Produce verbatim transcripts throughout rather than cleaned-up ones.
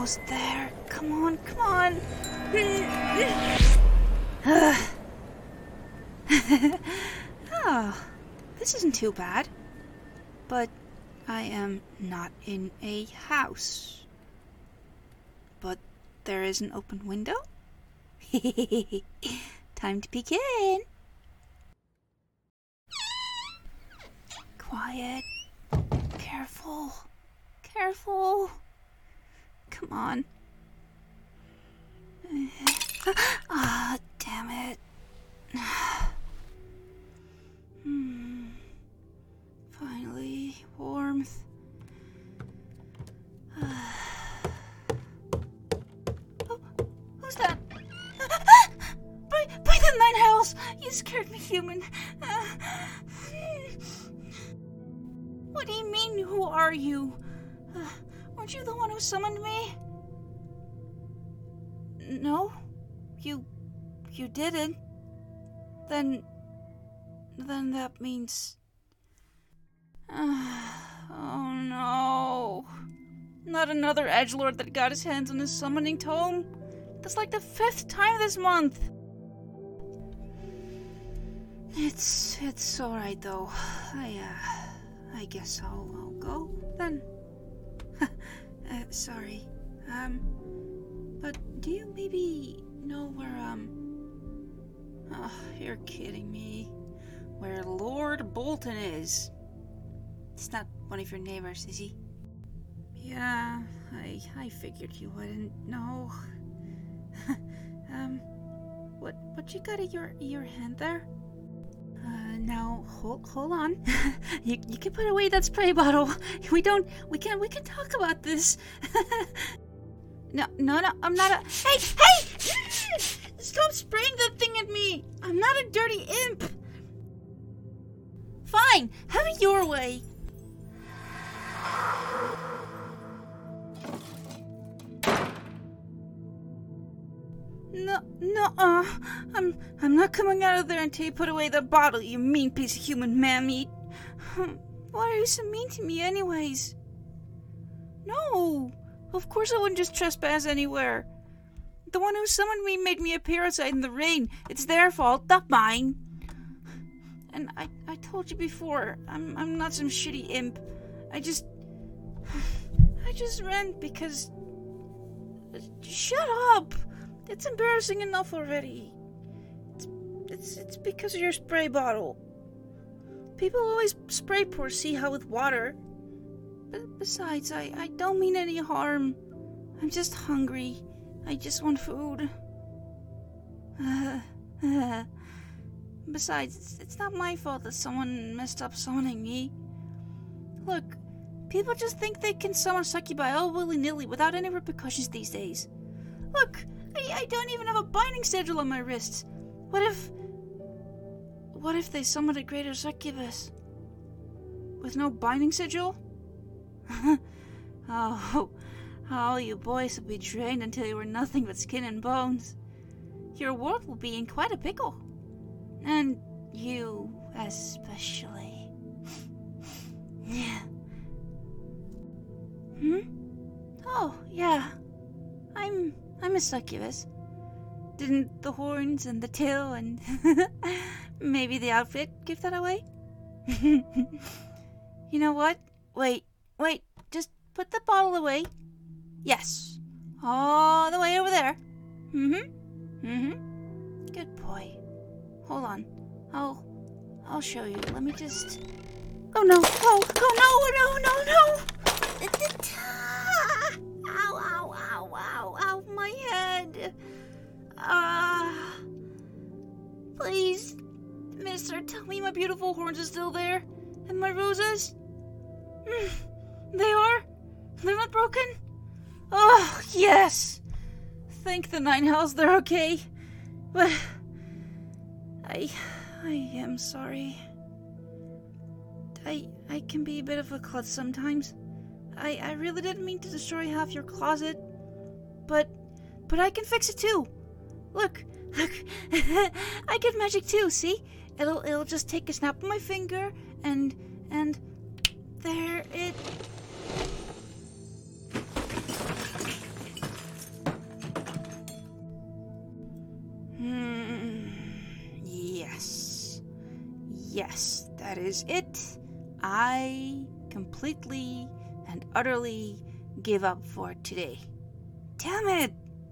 almost there. Come on, come on. Oh, this isn't too bad. But I am not in a house. But there is an open window? Time to peek in. Quiet. Careful. Careful. Come on. Ah, oh, damn it. hmm. Finally, warmth. Oh, who's that? by, by the nine hells! You scared me, human. Uh, what do you mean, who are you? Uh, weren't you the one who summoned me? No? You... you didn't? Then... then that means... oh no. Not another edgelord that got his hands on his summoning tome? That's like the fifth time this month. It's... it's alright though. I, uh... I guess I'll, I'll go then. uh, sorry. Um... But do you maybe know where, um... Oh, you're kidding me. Where Lord Bolton is. It's not one of your neighbors, is he? Yeah, I I figured you wouldn't know. um, what what you got in your your hand there? Uh, now hold hold on. you you can put away that spray bottle. We don't we can we can talk about this. no no no I'm not a hey hey! Stop spraying that thing at me! I'm not a dirty imp. Fine, have it your way. No, no, uh, I'm, I'm not coming out of there until you put away the bottle, you mean piece of human man meat. Why are you so mean to me anyways? No, of course I wouldn't just trespass anywhere. The one who summoned me made me appear outside in the rain. It's their fault, not mine. And I, I told you before, I'm, I'm not some shitty imp. I just, I just ran because... Shut up! It's embarrassing enough already. It's, it's, it's because of your spray bottle. People always spray poor Seahow with water. But besides, I, I don't mean any harm. I'm just hungry. I just want food. Uh, uh. Besides, it's, it's not my fault that someone messed up summoning me. Look, people just think they can summon succubi all willy-nilly without any repercussions these days. Look, I, I don't even have a binding sigil on my wrists. What if... What if they summoned a greater succubus? With no binding sigil? oh, oh, you boys will be drained until you were nothing but skin and bones. Your world will be in quite a pickle. And you especially. Yeah. Hmm? Oh, yeah. I'm I'm a succubus. Didn't the horns and the tail and maybe the outfit give that away? You know what? Wait, wait, just put the bottle away. Yes. All the way over there. Mm-hmm. Mm-hmm. Good boy. Hold on. I'll I'll show you. Let me just Oh no! Oh, oh no, no, no, no! Ow, ow, ow, ow, ow, my head. Ah. Uh, please, mister, tell me my beautiful horns are still there. And my roses? Mm, they are? They're not broken? Oh, yes! Thank the nine hells they're okay. But I I am sorry. I I can be a bit of a klutz sometimes. I, I really didn't mean to destroy half your closet. But but I can fix it too. Look, look. I get magic too, see? It'll it'll just take a snap of my finger and and there it Yes, that is it. I completely and utterly give up for today. Damn it!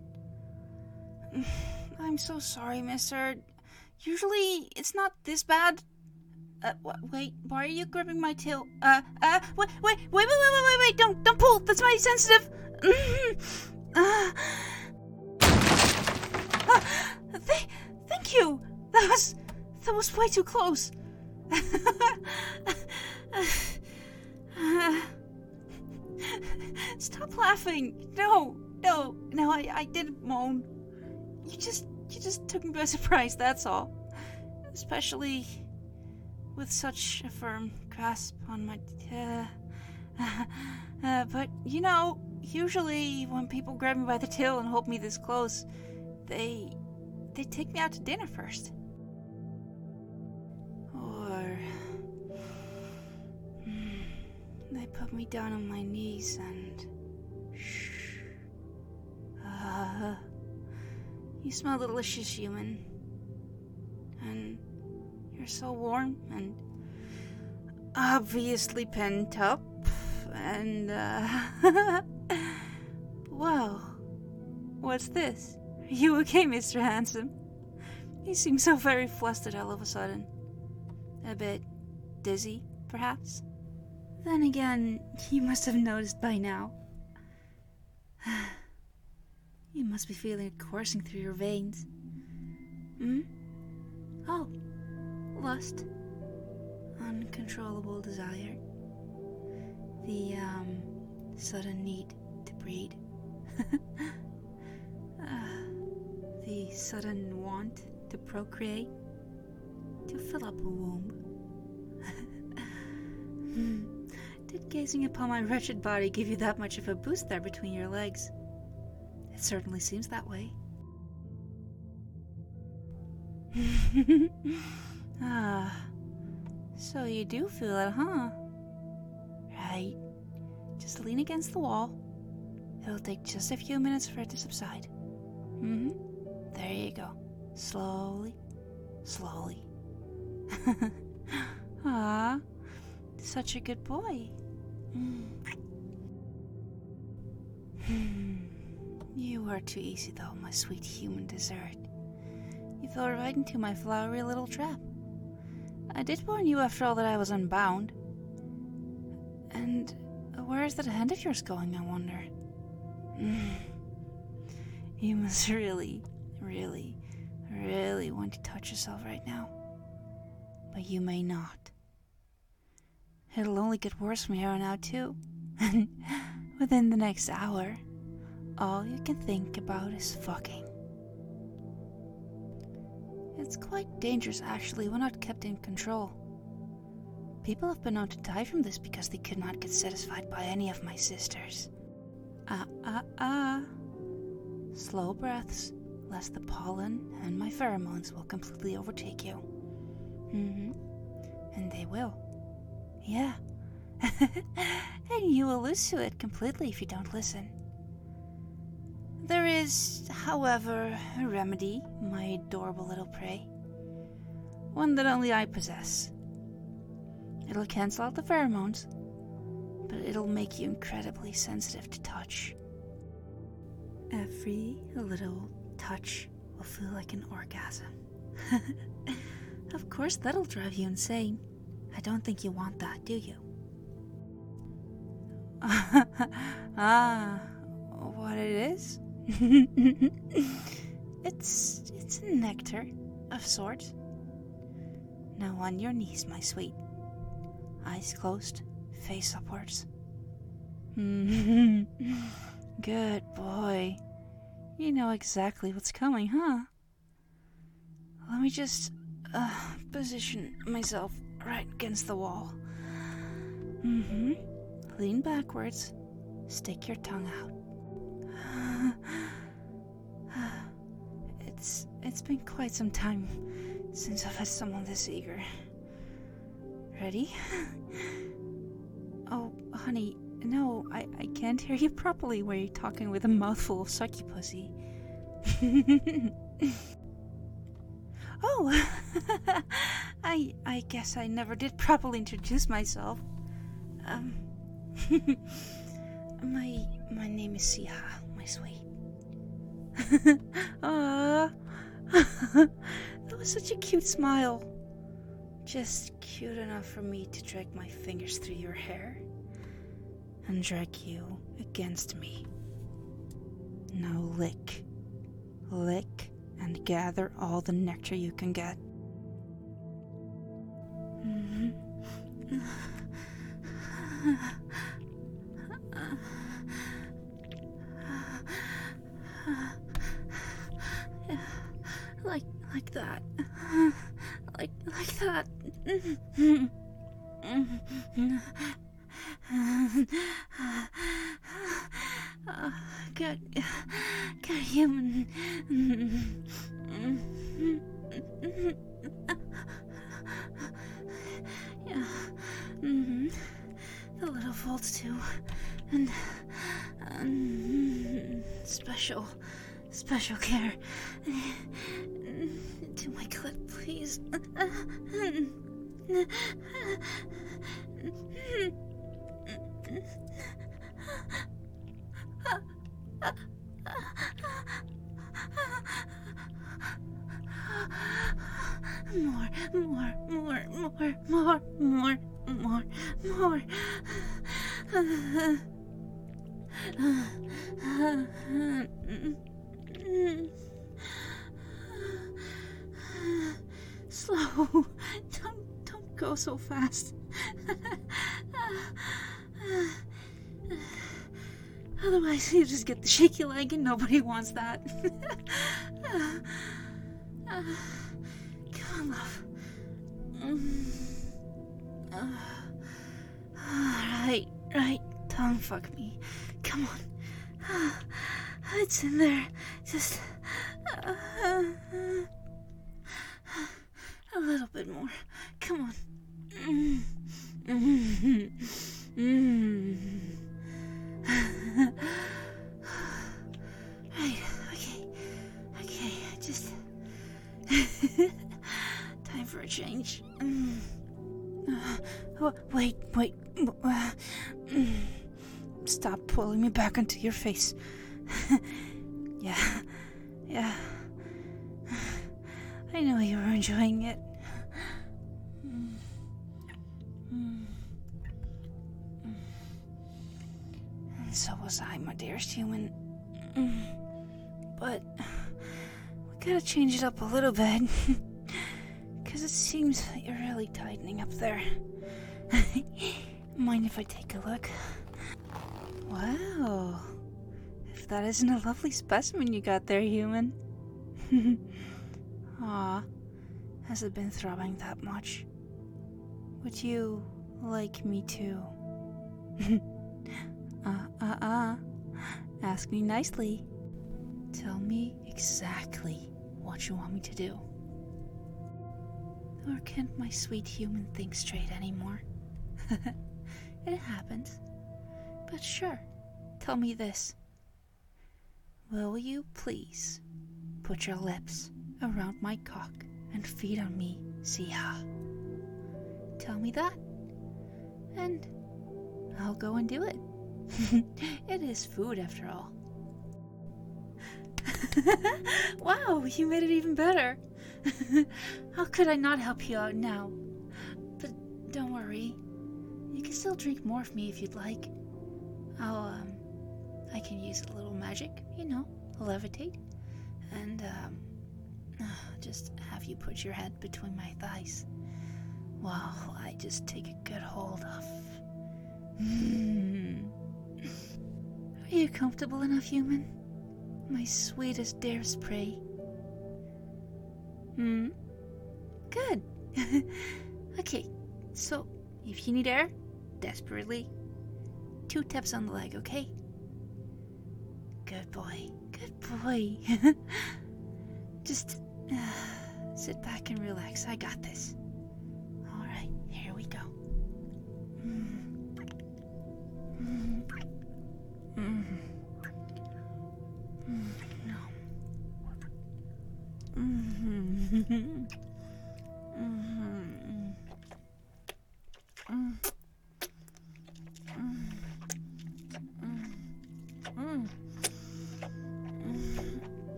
I'm so sorry, mister. Usually, it's not this bad. Uh, wh- wait, why are you gripping my tail? Uh, uh, wait, wait, wait, wait, wait, wait, wait, wait, don't, don't pull, that's my sensitive. uh, uh, th- thank you. That was, that was way too close. uh, stop laughing. No, no, no, I, I didn't moan. You just, you just took me by surprise, that's all. Especially with such a firm grasp on my... Uh, uh, but, you know, usually when people grab me by the tail and hold me this close, they... they take me out to dinner first. Or... they put me down on my knees and... shh. Uh... You smell delicious, human. And... you're so warm and obviously pent up, and, uh... Whoa. What's this? Are you okay, Mister Handsome? You seem so very flustered all of a sudden. A bit dizzy, perhaps? Then again, you must have noticed by now. You must be feeling it coursing through your veins. Hmm? Oh. Lust, uncontrollable desire, the um, sudden need to breed, uh, the sudden want to procreate, to fill up a womb. Did gazing upon my wretched body give you that much of a boost there between your legs? It certainly seems that way. Ah, so you do feel it, huh? Right. Just lean against the wall. It'll take just a few minutes for it to subside. Mm-hmm. There you go. Slowly, slowly. Ah, such a good boy. You are too easy, though, my sweet human dessert. You fell right into my flowery little trap. I did warn you after all that I was unbound. And where is that hand of yours going, I wonder? You must really, really, really want to touch yourself right now. But you may not. It'll only get worse from here on out, too. And within the next hour, all you can think about is fucking. It's quite dangerous, actually, when not kept in control. People have been known to die from this because they could not get satisfied by any of my sisters. Ah, ah, ah. Slow breaths, lest the pollen and my pheromones will completely overtake you. Mm-hmm. And they will. Yeah. And you will lose to it completely if you don't listen. There is, however, a remedy, my adorable little prey. One that only I possess. It'll cancel out the pheromones, but it'll make you incredibly sensitive to touch. Every little touch will feel like an orgasm. Of course, that'll drive you insane. I don't think you want that, do you? Ah, what it is? it's it's a nectar of sorts. Now on your knees, my sweet. Eyes closed, face upwards. Good boy. You know exactly what's coming, huh? Let me just uh, position myself right against the wall. Mm-hmm. Lean backwards. Stick your tongue out. It's it's been quite some time since I've had someone this eager. Ready? Oh, honey, no, I, I can't hear you properly where you're talking with a mouthful of sucky pussy. Oh, I I guess I never did properly introduce myself. Um, my my name is Siha, my sweet. Aww. That was such a cute smile. Just cute enough for me to drag my fingers through your hair and drag you against me. Now lick. Lick and gather all the nectar you can get. Mm-hmm. Like, like that. Like, like that. Uh, good, good human. Yeah. Mm-hmm. The little folds too, and um, special, special care. To my clit, please. More, more, more, more, more, more, more, more. Slow. Don't, don't go so fast. Otherwise, you just get the shaky leg, and nobody wants that. uh, uh, come on, love. Mm. Uh, right, right. Tongue fuck me. Come on. Uh, it's in there. Just uh, uh, a little bit more. Come on. Mm. Mm-hmm. Mm. Right, okay, okay, just time for a change. Mm. Uh, oh, wait, wait, uh, mm. Stop pulling me back onto your face. yeah, yeah, I know you were enjoying it. Mm. Mm. So was I, my dearest human. But we gotta change it up a little bit. Because it seems that you're really tightening up there. Mind if I take a look? Wow. If that isn't a lovely specimen you got there, human. Aw. Has it been throbbing that much? Would you like me to? Uh, uh, uh. Ask me nicely. Tell me exactly what you want me to do. Or can't my sweet human think straight anymore? It happens. But sure, tell me this. Will you please put your lips around my cock and feed on me, Siha? Tell me that, and I'll go and do it. It is food, after all. Wow, you made it even better. How could I not help you out now? But don't worry. You can still drink more of me if you'd like. I'll, um, I can use a little magic, you know, levitate. And, um, just have you put your head between my thighs while I just take a good hold of... Mm. Are you comfortable enough, human? My sweetest, dearest prey. Hmm? Good. Okay, so if you need air, desperately, two taps on the leg, okay? Good boy. Good boy. Just uh, sit back and relax. I got this. Alright, here we go. Mm. Mm. Mm. Mm. No. Mm-hmm. Mm-hmm.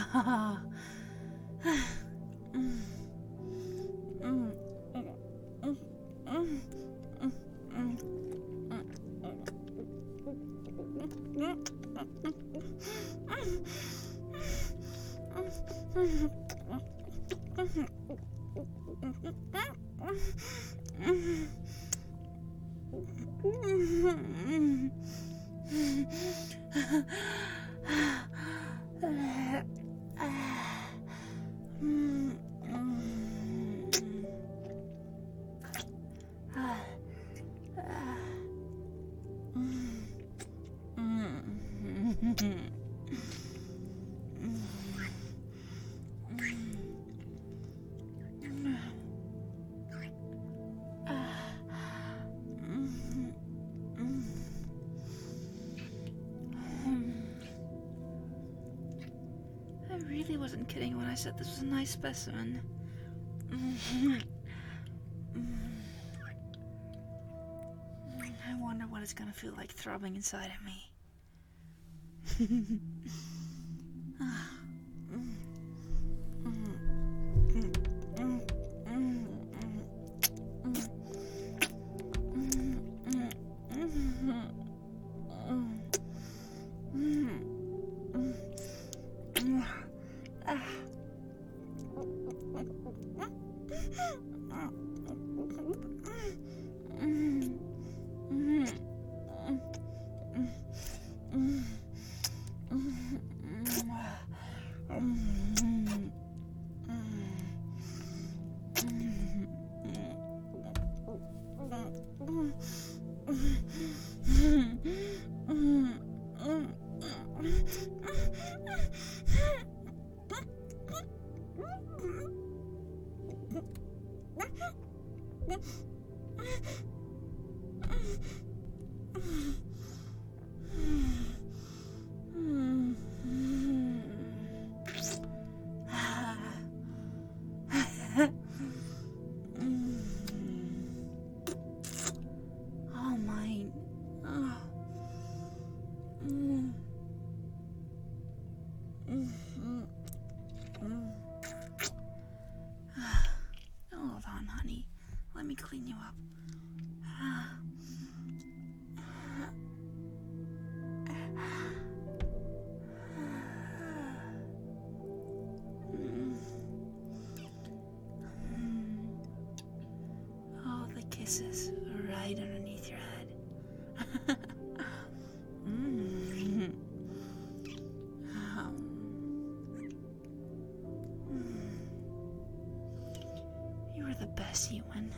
I really wasn't kidding when I said this was a nice specimen. I wonder what it's gonna feel like throbbing inside of me. Hold on, honey. Let me clean you up. Oh, the kisses right underneath your head. mm. um. You were the best, Ewan.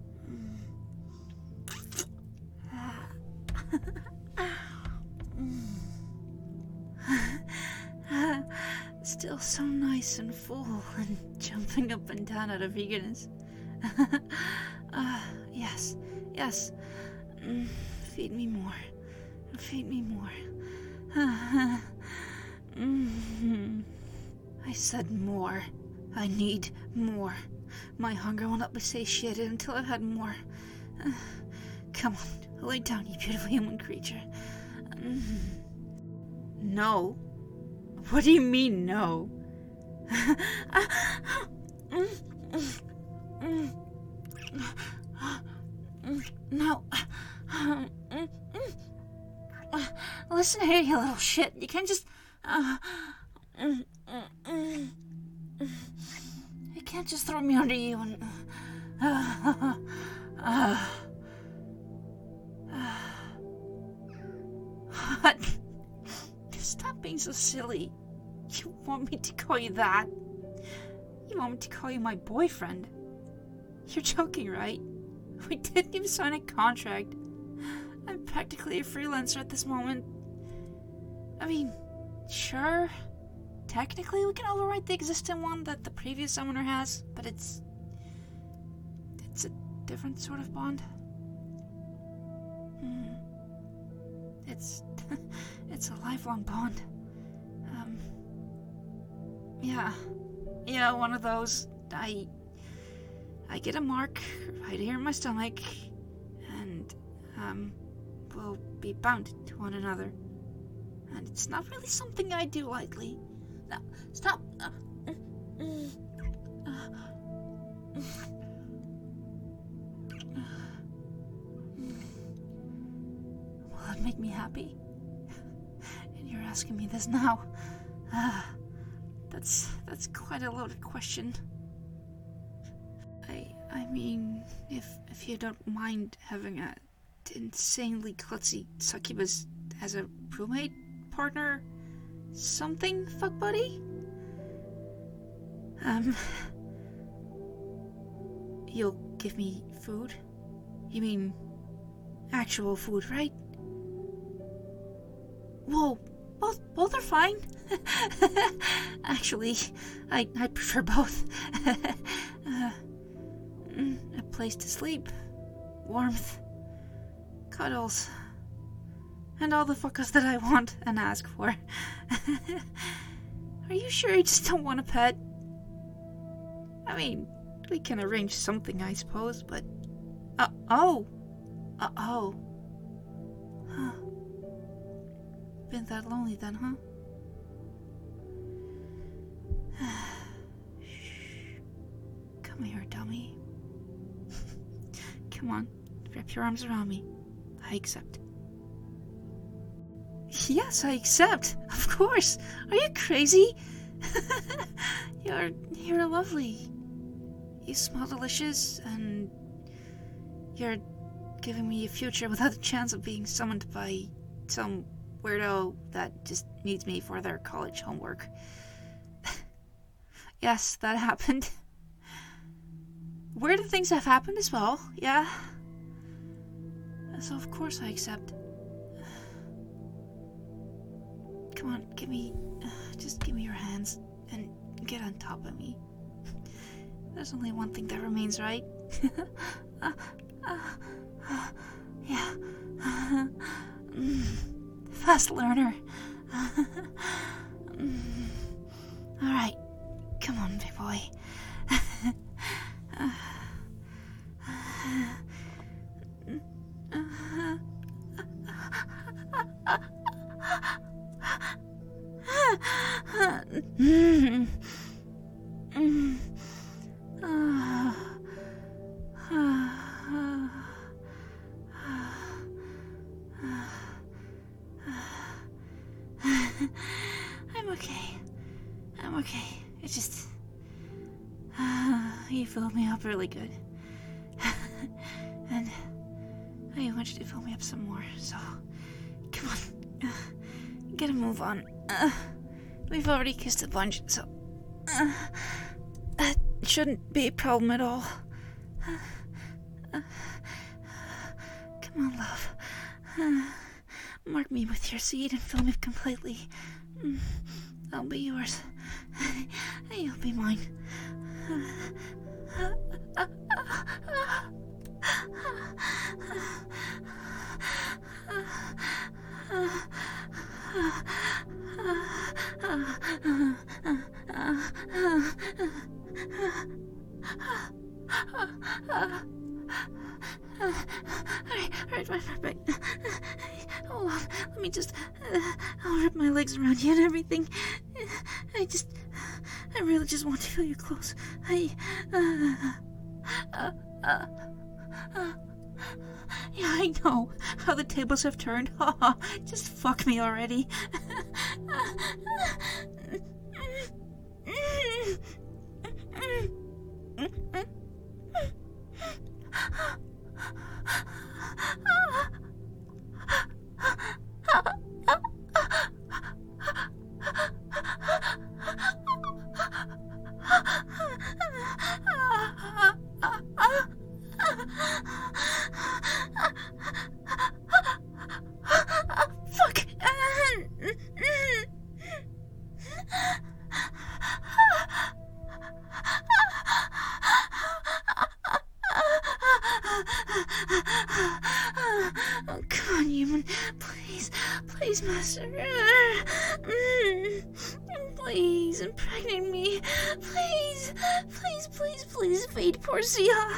Still so nice and full and jumping up and down out of eagerness. uh, yes, yes. Mm, feed me more. Feed me more. mm, I said more. I need more. My hunger will not be satiated until I've had more. Uh, come on, lay down, you beautiful human creature. Mm. No? What do you mean, no? No. Listen here, you little shit. You can't just... Uh, you can't just throw me under you and... Uh, uh, uh, what? Stop being so silly. You want me to call you that? You want me to call you my boyfriend? You're joking, right? We didn't even sign a contract. I'm practically a freelancer at this moment. I mean, sure, technically we can overwrite the existing one that the previous owner has, but it's... it's a different sort of bond. Hmm. It's... it's a lifelong bond. Um... Yeah. Yeah, one of those. I... I get a mark right here in my stomach, and, um, we'll be bound to one another. And it's not really something I do lightly. no, stop. Uh, Will it make me happy? And you're asking me this now. Uh, that's that's quite a loaded question. I I mean, if if you don't mind having a insanely klutzy succubus as a roommate, partner, something, fuck buddy? Um, you'll give me food? You mean actual food, right? Whoa, both both are fine. Actually, I I prefer both. uh, a place to sleep, warmth, cuddles, and all the fuckers that I want and ask for. Are you sure you just don't want a pet? I mean, we can arrange something, I suppose, but... Uh, oh! Uh, oh. Huh. Been that lonely then, huh? Shh. Come here, dummy. Come on, wrap your arms around me. I accept. Yes, I accept. Of course. Are you crazy? you're you're lovely. You smell delicious, and you're giving me a future without a chance of being summoned by some weirdo that just needs me for their college homework. Yes, that happened. Weird things have happened as well, yeah. So of course I accept. Come on, give me, uh, just give me your hands and get on top of me. There's only one thing that remains, right? uh, uh, uh, yeah. Fast learner. Alright, come on, big boy. I'm okay. I'm okay. It's just... Uh, you filled me up really good. And I want you to fill me up some more, so... Come on. Uh, get a move on. Uh, we've already kissed a bunch, so... Uh, that shouldn't be a problem at all. Uh, uh, come on, love. Uh, mark me with your seed and fill me completely. Mm, I'll be yours. You'll be mine. Alright, alright, right, right, right. Hold on, let me just... Uh, I'll wrap my legs around you and everything. I just... I really just want to feel you close. I... Uh, uh, uh, uh, yeah, I know how the tables have turned. Just fuck me already. Fuck. Oh, come on, human. Please, please, master. Please, impregnate me. Please, please, please, please, fate Porcia.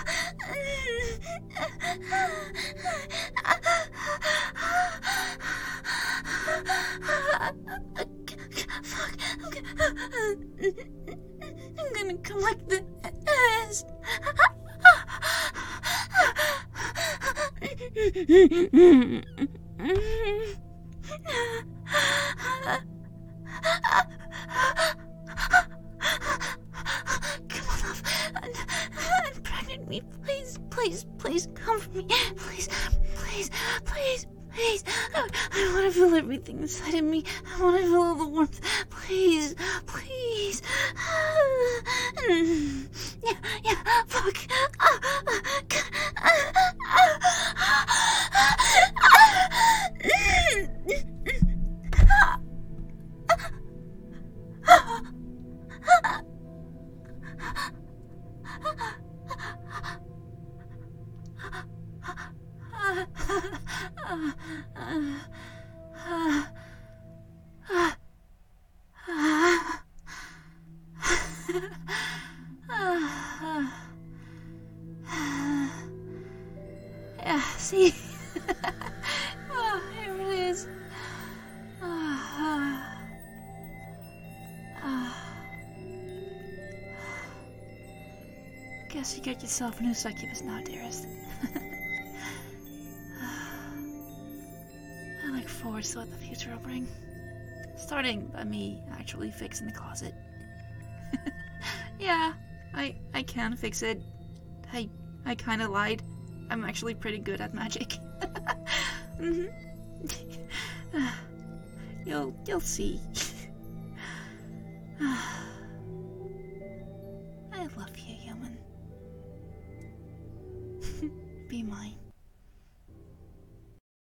Fuck. Okay. Come on, love. Un- Unpregnant me, please, please, please, come for me. Please, please, please, please. I, I want to feel everything inside of me. I want to feel all the warmth. Please, please. Yeah, yeah, fuck. Yeah, see? Oh, here it is. Uh, uh, guess you get yourself a new succubus now, dearest. I look forward to what the future will bring. Starting by me actually fixing the closet. Yeah, I I can fix it. I I kinda lied. I'm actually pretty good at magic. Mm-hmm. You'll you'll see. I love you, human. Be mine.